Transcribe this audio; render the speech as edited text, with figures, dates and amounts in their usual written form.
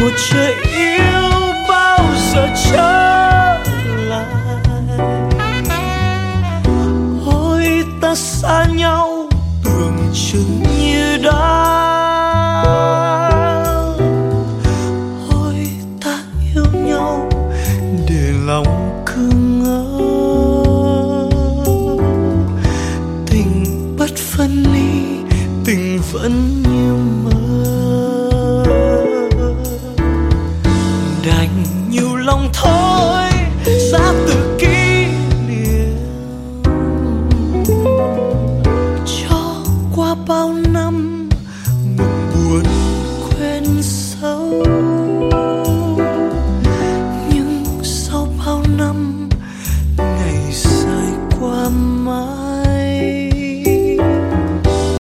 một trời yêu bao giờ trở lại. Ôi ta xa nhau tưởng chừng như đã, ôi ta yêu nhau để lòng cứ ngỡ. Tình bất phân ly, tình vẫn như mơ, đành nhiều lòng thôi.